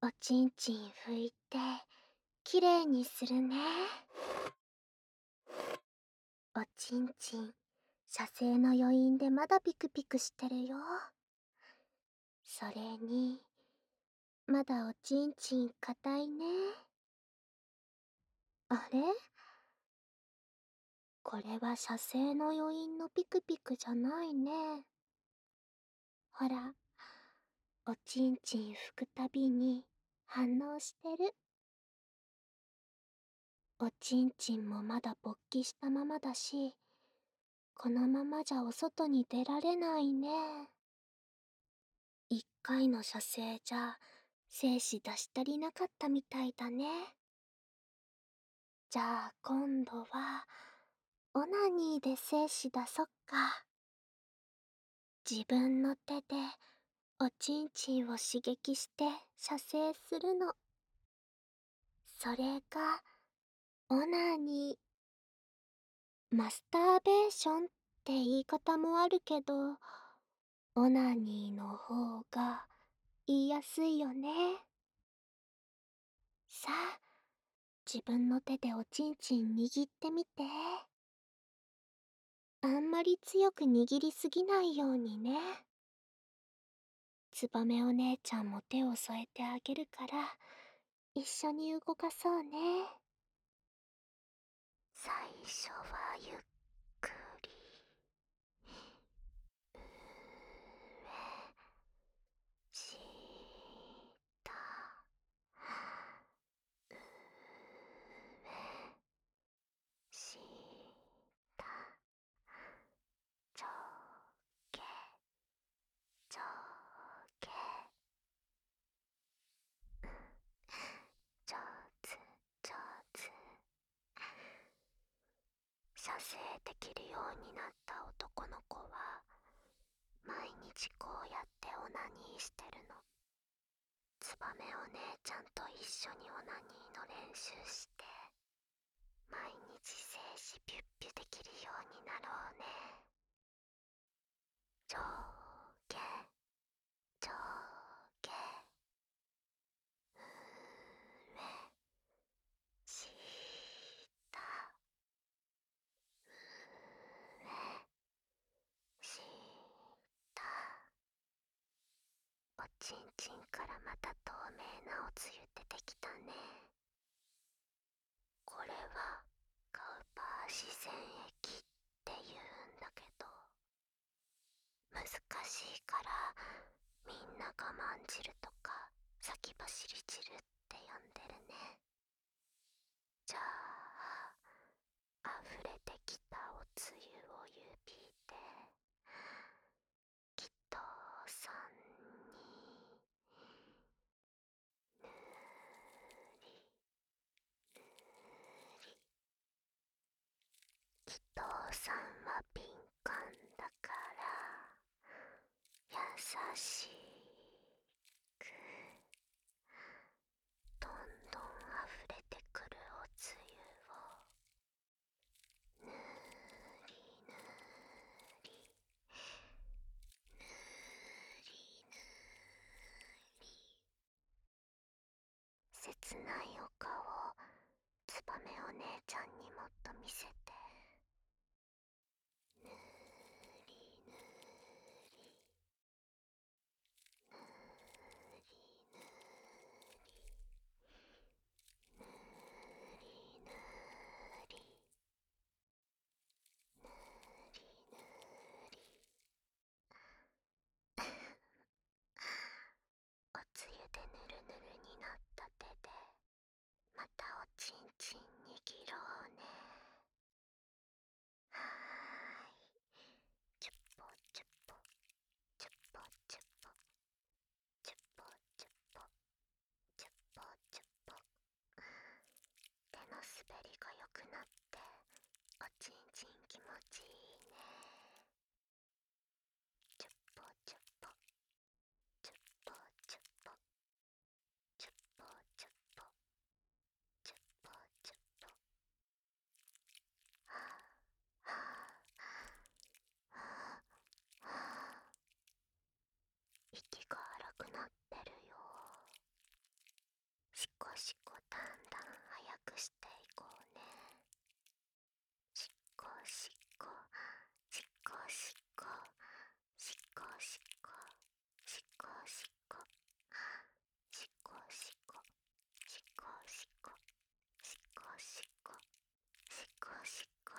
おちんちん拭いて、きれいにするね。おちんちん、射精の余韻でまだピクピクしてるよ。それに、まだおちんちん硬いね。あれ、これは射精の余韻のピクピクじゃないね。ほら、おちんちん拭くたびに反応してる。おちんちんもまだ勃起したままだし、このままじゃお外に出られないね。一回の射精じゃ精子出し足りなかったみたいだね。じゃあ今度はオナニーで精子出そっか。自分の手でおちんちんを刺激して射精するの。それがオナニー。マスターベーションって言い方もあるけど、オナニーの方が言いやすいよね。さあ、自分の手でおちんちん握ってみて。あんまり強く握りすぎないようにね。ツバメお姉ちゃんも手を添えてあげるから、一緒に動かそうね。最初はゆっくり。上、下、上、下、上下、上下。上手、上手。射精できるようになった男の子は、毎日こうやってオナニーしてるの。ツバメお姉ちゃんと一緒にオナニーの練習して、毎日精子ピュッピュできるようになろうね。上下、上下、上、下、上、下。おちんちんからまた透明なおつゆ出てきたね。これはカウパー自然液って言うんだけど、難しいからみんな我慢汁とか先走り汁って呼んでるね。じゃあ、溢れてきたおつゆを指できとさんにぬりぬり。きとさんは敏感だから優しく、どんどん溢れてくるおつゆをぬりぬりぬりぬり。切ないお顔をツバメお姉ちゃんにもっと見せて。ぬりぬりぬりぬりぬりぬりぬりぬり。おつゆでぬるぬるになった手でまたおちんちん握ろうね。はーい。チュッポチュッポチュッポチュッポチュッポチュッポチュッポチュッポ。手の滑りが良くなっておちんちん気持ちいいね。チュッポチュッポチュッポチュッポチュッポチュッポチュッポチュッポ。 しこだんだん早くしていこうね。しっこしっこしっこしっこしっこしっこしっこしっこしっこしっこしっこしっこしっこしっこしっこしっこ。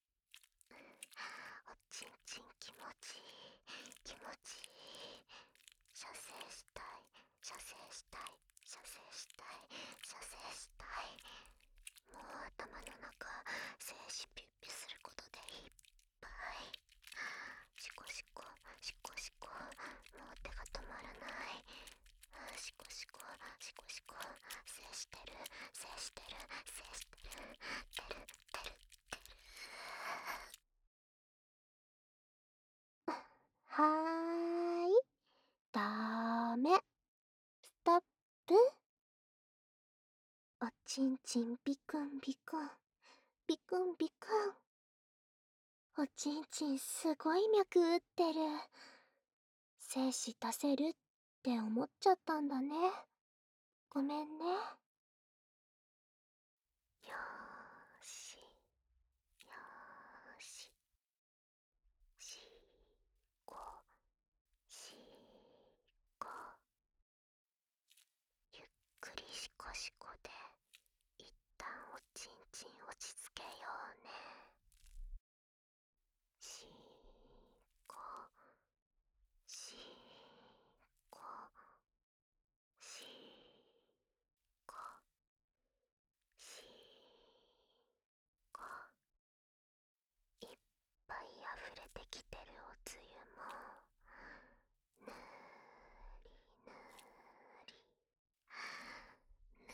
おちんちん気持ちいい気持ちいい。射精したい射精したい射精したい射精したい。もう頭の中精子ピュッピュすることでいっぱい。シコシコシコシコ、もう手が止まらない。シコシコシコシコ、精してる精してる精してる、てるてるてる。はーい、ダメ、ストップ。おちんちんビクンビクンビクンビクン。おちんちんすごい脈打ってる。精子出せるって思っちゃったんだね。ごめんね。よーしよーし、しこしこ。ゆっくりしこしこで一旦おちんちん落ち着けようね。しこしこしこしこ。いっぱい溢れてきてるおつゆもぬーりぬーりぬーりぬ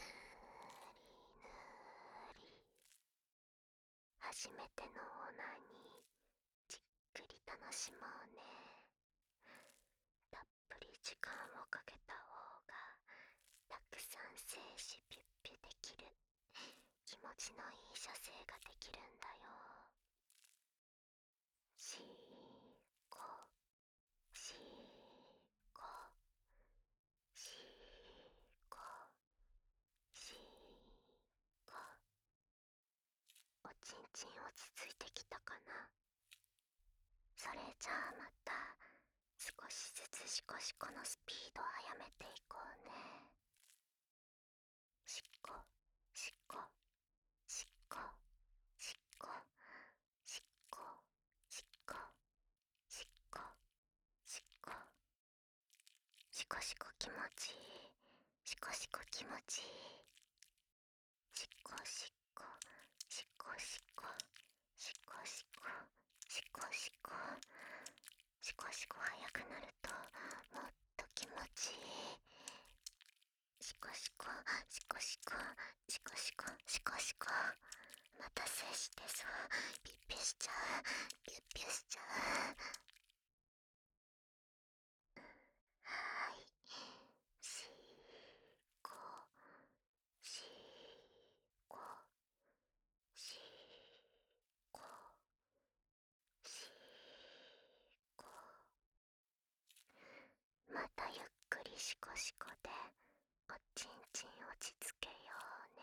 ーり。初めてのオナニーじっくり楽しもうね。たっぷり時間をかけた方がたくさん精子ピュッピュできる、気持ちのいい射精ができるんだよ。しーこしーこしーこしーこ。おちんちん落ち着いてきたかな。それじゃあまた少しずつシコシコのスピードを速めていこうね。しっこしっこしっこしっこしっこしっこしっこしっこ。シコシコ気持ちいいシコシコ気持ちいい。しっこしっこしっこしっこしっこしっこしっこしっこしこしこ速くなるともっと気持ちいい。しこしこしこしこしこしこしこしこ。また精子出そう。ピュッピュしちゃうピュッピュしちゃう。はーい、しこしこしこしこ。またゆっくりシコシコでおちんちん落ち着けようね。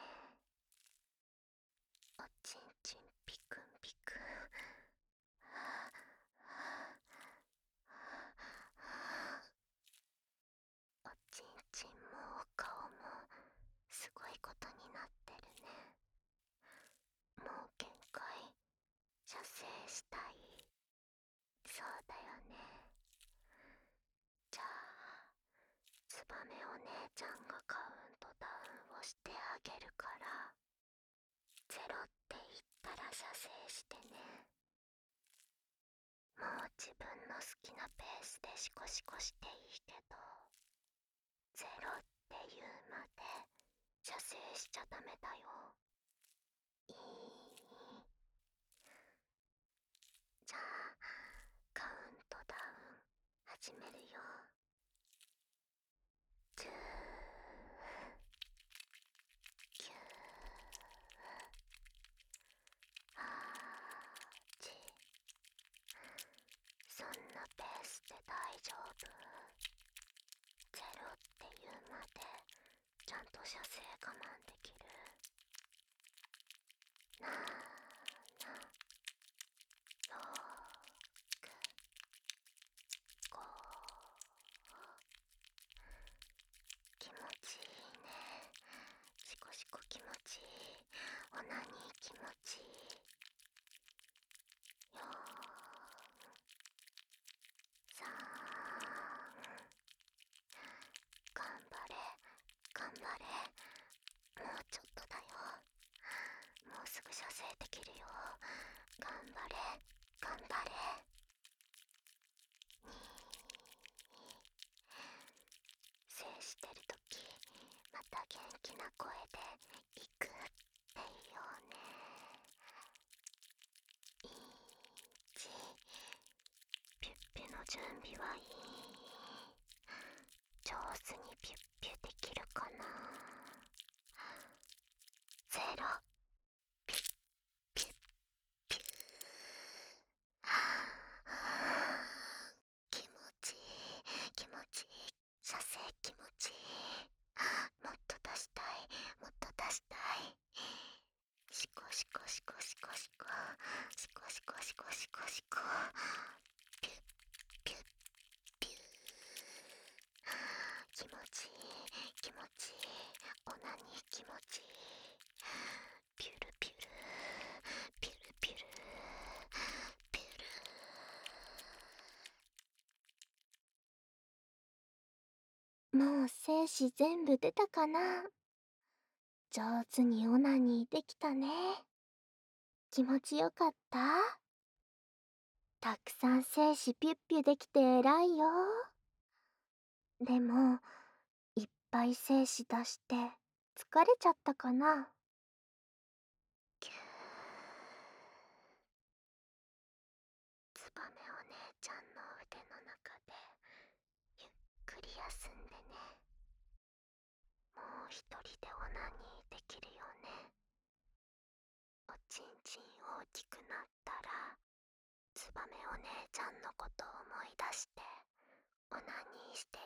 おちんちんピクンピクン。はあはあはあ。おちんちんもお顔もすごいことになってるね。もう限界。射精したい。そうだよね。じゃあツバメお姉ちゃんがカウントダウンをしてあげるから、ゼロって言ったら射精してね。もう自分の好きなペースでシコシコしていいけど、ゼロって言うまで射精しちゃダメだよ。いい？じゃあカウントダウン始めるよ。10、9、8。そんなペースで大丈夫。ゼロって言うまで徐ちゃんと射精我慢できる。なーな、6、5、気持ちいいね。シコシコ気持ちいい。オナニー気持ちいい。4、3、頑張れ頑張れ。もうちょっとだよ。もうすぐ射精できるよ。頑張れ頑張れ。精してるときまた元気な声で行くっていいよね。1、ピュッピュの準備はいい？上手にピュッピュできるかな。0、ピュッピュッピュー。気持ちいい気持ちいい。射精気持ちいい。もっと出したいもっと出したい。シコシコシコシコシコシコシコシコシコシコ。ピュッピュッピュー。気持ちいい気持ちいい。オナニー気持ちいい。ピュルピュルピュルピュルピュル。もう精子全部出たかな。上手にオナニーできたね。気持ちよかった？たくさん精子ピュッピュできて偉いよ。でもいっぱい精子出して疲れちゃったかな。キュー。ツバメお姉ちゃんの腕の中でゆっくり休んでね。もう一人でオナニーできるよね。おちんちん大きくなったらツバメお姉ちゃんのことを思い出してオナニーして